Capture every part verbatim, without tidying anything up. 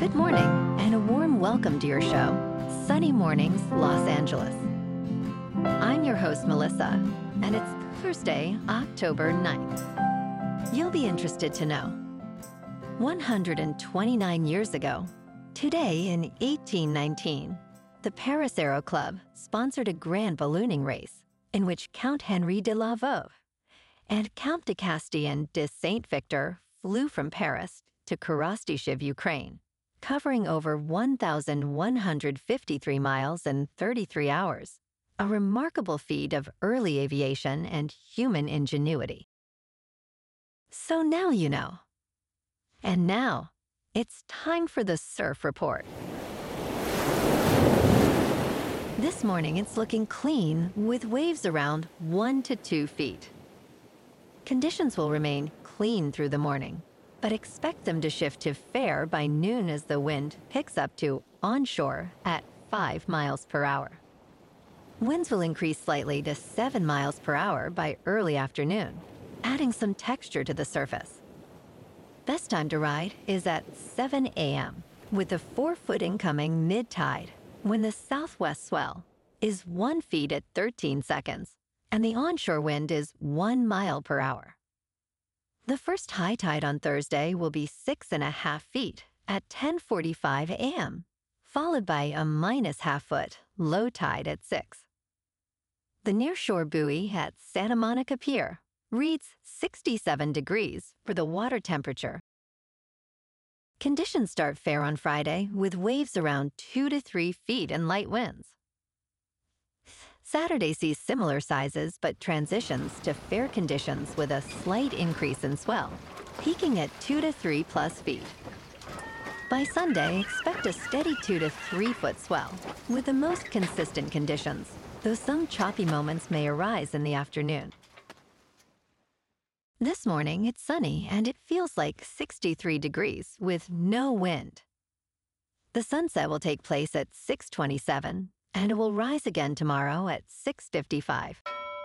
Good morning, and a warm welcome to your show, Sunny Mornings, Los Angeles. I'm your host, Melissa, and it's Thursday, October ninth. You'll be interested to know, one hundred twenty-nine years ago, today in eighteen nineteen, the Paris Aero Club sponsored a grand ballooning race in which Count Henri de la Veuve and Count de Castillon de Saint-Victor flew from Paris to Korostyshev, Ukraine, covering over one thousand one hundred fifty-three miles in thirty-three hours, a remarkable feat of early aviation and human ingenuity. So now you know. And now, it's time for the Surf Report. This morning, it's looking clean with waves around one to two feet. Conditions will remain clean through the morning, but expect them to shift to fair by noon as the wind picks up to onshore at five miles per hour. Winds will increase slightly to seven miles per hour by early afternoon, adding some texture to the surface. Best time to ride is at seven a.m. with the four-foot incoming mid-tide, when the southwest swell is one feet at thirteen seconds, and the onshore wind is one mile per hour. The first high tide on Thursday will be six and a half feet at ten forty-five a.m., followed by a minus half foot low tide at six. The nearshore buoy at Santa Monica Pier reads sixty-seven degrees for the water temperature. Conditions start fair on Friday with waves around two to three feet and light winds. Saturday sees similar sizes but transitions to fair conditions with a slight increase in swell, peaking at two to three plus feet. By Sunday, expect a steady two to three foot swell with the most consistent conditions, though some choppy moments may arise in the afternoon. This morning, it's sunny and it feels like sixty-three degrees with no wind. The sunset will take place at six twenty-seven, and it will rise again tomorrow at six fifty-five.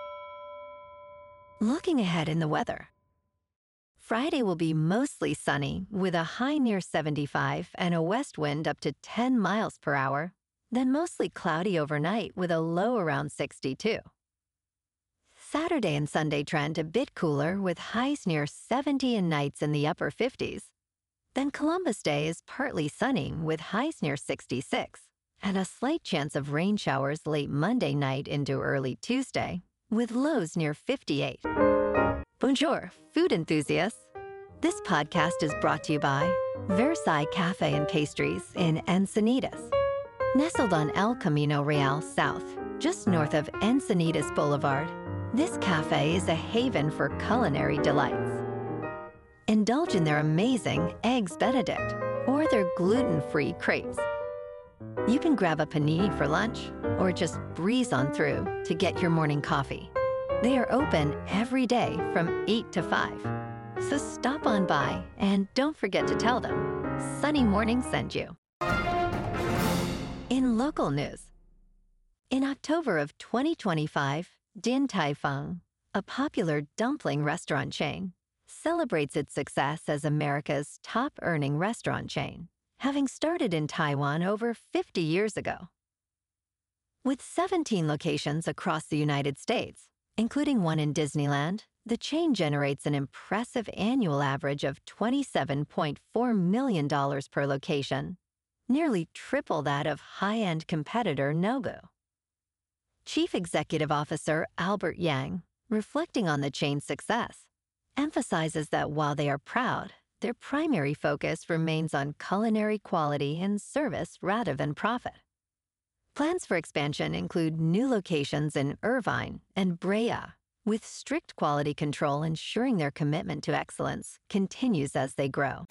Looking ahead in the weather. Friday will be mostly sunny with a high near seventy-five and a west wind up to ten miles per hour, then mostly cloudy overnight with a low around sixty-two. Saturday and Sunday trend a bit cooler with highs near seventy and nights in the upper fifties. Then Columbus Day is partly sunny with highs near sixty-six. And a slight chance of rain showers late Monday night into early Tuesday, with lows near fifty-eight. Bonjour, food enthusiasts. This podcast is brought to you by Versailles Cafe and Pastries in Encinitas. Nestled on El Camino Real South, just north of Encinitas Boulevard, this cafe is a haven for culinary delights. Indulge in their amazing Eggs Benedict or their gluten-free crepes. You can grab a panini for lunch or just breeze on through to get your morning coffee. They are open every day from eight to five. So stop on by and don't forget to tell them Sunny Morning sent you. In local news, in October of twenty twenty-five, Din Tai Fung, a popular dumpling restaurant chain, celebrates its success as America's top-earning restaurant chain, having started in Taiwan over fifty years ago. With seventeen locations across the United States, including one in Disneyland, the chain generates an impressive annual average of twenty-seven point four million dollars per location, nearly triple that of high-end competitor Nobu. Chief Executive Officer Albert Yang, reflecting on the chain's success, emphasizes that while they are proud, their primary focus remains on culinary quality and service rather than profit. Plans for expansion include new locations in Irvine and Brea, with strict quality control ensuring their commitment to excellence continues as they grow.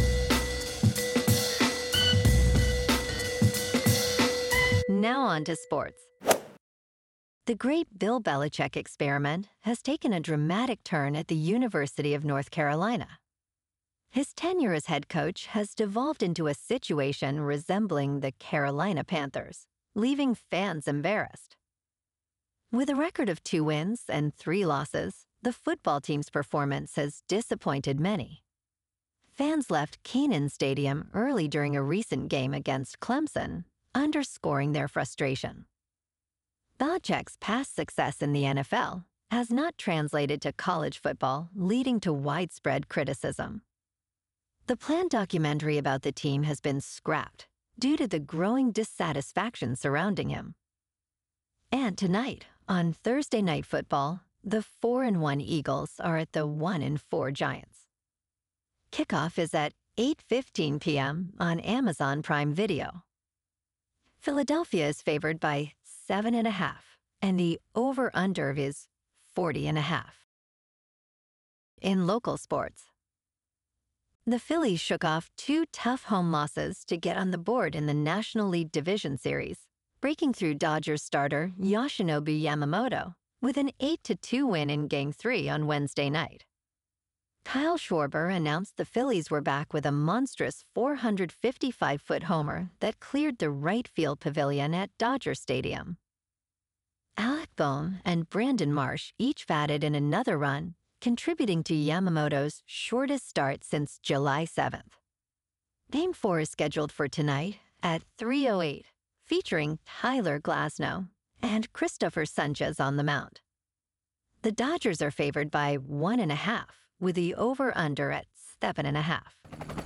Now on to sports. The great Bill Belichick experiment has taken a dramatic turn at the University of North Carolina. His tenure as head coach has devolved into a situation resembling the Carolina Panthers, leaving fans embarrassed. With a record of two wins and three losses, the football team's performance has disappointed many. fans left Kenan Stadium early during a recent game against Clemson, underscoring their frustration. Belichick's past success in the N F L has not translated to college football, leading to widespread criticism. The planned documentary about the team has been scrapped due to the growing dissatisfaction surrounding him. And tonight, on Thursday Night Football, the four and one Eagles are at the one and four Giants. Kickoff is at eight fifteen p m on Amazon Prime Video. Philadelphia is favored by seven and a half, and the over-under is forty and a half. In local sports, the Phillies shook off two tough home losses to get on the board in the National League Division Series, breaking through Dodgers starter Yoshinobu Yamamoto with an eight to two win in Game three on Wednesday night. Kyle Schwarber announced the Phillies were back with a monstrous four hundred fifty-five foot homer that cleared the right field pavilion at Dodger Stadium. Alec Bohm and Brandon Marsh each batted in another run, contributing to Yamamoto's shortest start since July seventh. Game four is scheduled for tonight at three oh eight, featuring Tyler Glasnow and Christopher Sanchez on the mound. The Dodgers are favored by one and a half, with the over-under at seven and a half.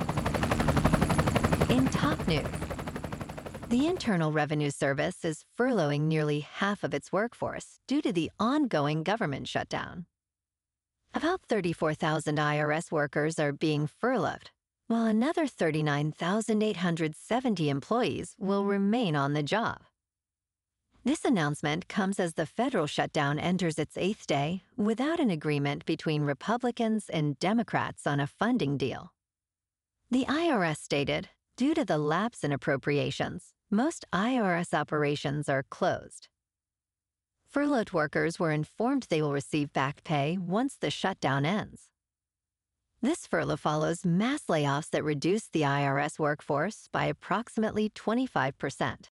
In top news, the Internal Revenue Service is furloughing nearly half of its workforce due to the ongoing government shutdown. About thirty-four thousand I R S workers are being furloughed, while another thirty-nine thousand eight hundred seventy employees will remain on the job. This announcement comes as the federal shutdown enters its eighth day without an agreement between Republicans and Democrats on a funding deal. The I R S stated, due to the lapse in appropriations, most I R S operations are closed. Furloughed workers were informed they will receive back pay once the shutdown ends. This furlough follows mass layoffs that reduced the I R S workforce by approximately twenty-five percent.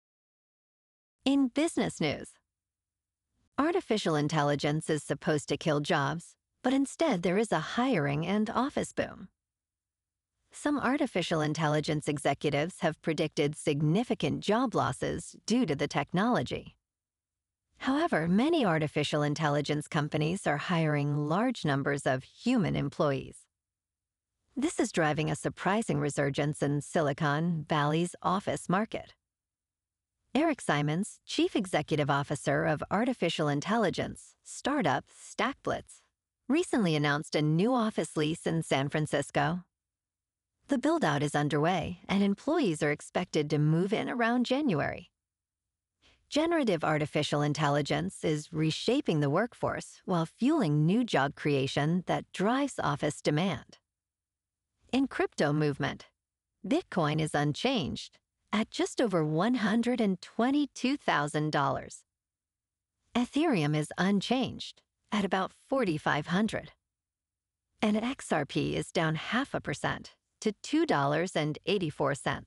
In business news, artificial intelligence is supposed to kill jobs, but instead there is a hiring and office boom. Some artificial intelligence executives have predicted significant job losses due to the technology. However, many artificial intelligence companies are hiring large numbers of human employees. This is driving a surprising resurgence in Silicon Valley's office market. Eric Simons, Chief Executive Officer of artificial intelligence startup StackBlitz, recently announced a new office lease in San Francisco. The build-out is underway, and employees are expected to move in around January. Generative artificial intelligence is reshaping the workforce while fueling new job creation that drives office demand. In crypto movement, Bitcoin is unchanged at just over one hundred twenty-two thousand dollars. Ethereum is unchanged at about forty-five hundred dollars. And X R P is down half a percent to two dollars and eighty-four cents.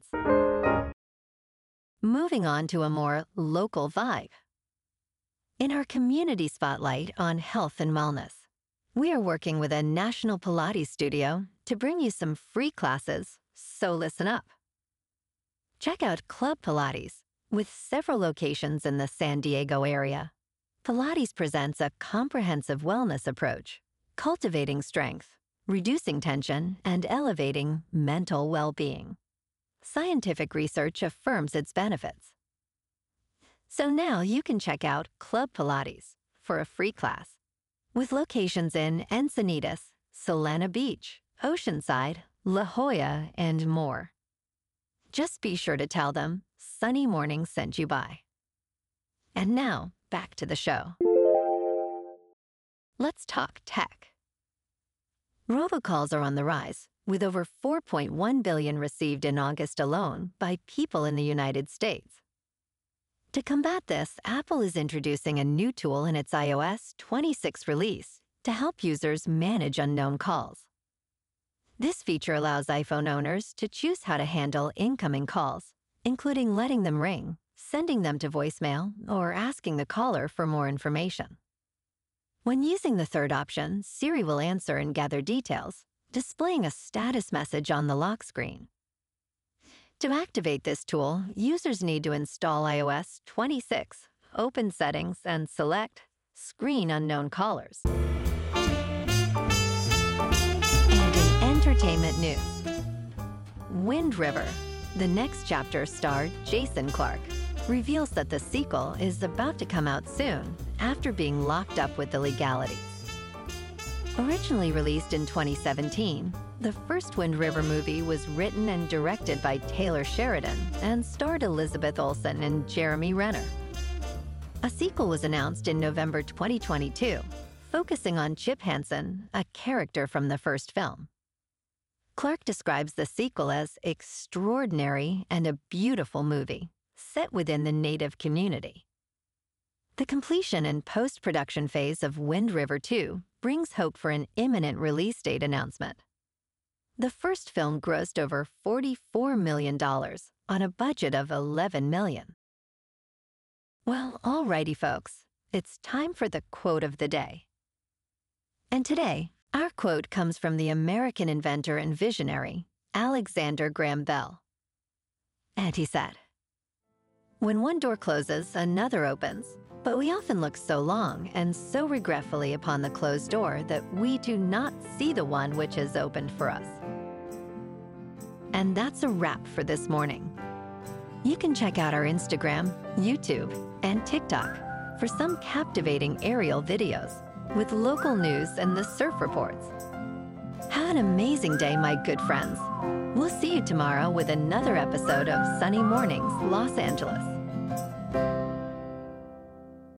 Moving on to a more local vibe. In our community spotlight on health and wellness, we are working with a national Pilates studio to bring you some free classes, so listen up. Check out Club Pilates. With several locations in the San Diego area, Pilates presents a comprehensive wellness approach, cultivating strength, reducing tension, and elevating mental well-being. Scientific research affirms its benefits. So now you can check out Club Pilates for a free class, with locations in Encinitas, Solana Beach, Oceanside, La Jolla, and more. Just be sure to tell them Sunny Morning sent you by. And now, back to the show. Let's talk tech. Robocalls are on the rise, with over four point one billion received in August alone by people in the United States. To combat this, Apple is introducing a new tool in its i O S twenty-six release to help users manage unknown calls. This feature allows iPhone owners to choose how to handle incoming calls, including letting them ring, sending them to voicemail, or asking the caller for more information. When using the third option, Siri will answer and gather details, displaying a status message on the lock screen. To activate this tool, users need to install i O S twenty-six, open Settings, and select Screen Unknown Callers. And in entertainment news, Wind River, the next chapter star Jason Clarke, reveals that the sequel is about to come out soon after being locked up with the legalities. Originally released in twenty seventeen, the first Wind River movie was written and directed by Taylor Sheridan and starred Elizabeth Olsen and Jeremy Renner. A sequel was announced in November twenty twenty-two, focusing on Chip Hansen, a character from the first film. Clarke describes the sequel as extraordinary and a beautiful movie, set within the Native community. The completion and post-production phase of Wind River two brings hope for an imminent release date announcement. The first film grossed over forty-four million dollars on a budget of eleven million dollars. Well, alrighty folks, it's time for the quote of the day. And today, our quote comes from the American inventor and visionary, Alexander Graham Bell. And he said, "When one door closes, another opens, but we often look so long and so regretfully upon the closed door that we do not see the one which has opened for us." And that's a wrap for this morning. You can check out our Instagram, YouTube, and TikTok for some captivating aerial videos with local news and the surf reports. Have an amazing day, my good friends. We'll see you tomorrow with another episode of Sunny Mornings, Los Angeles.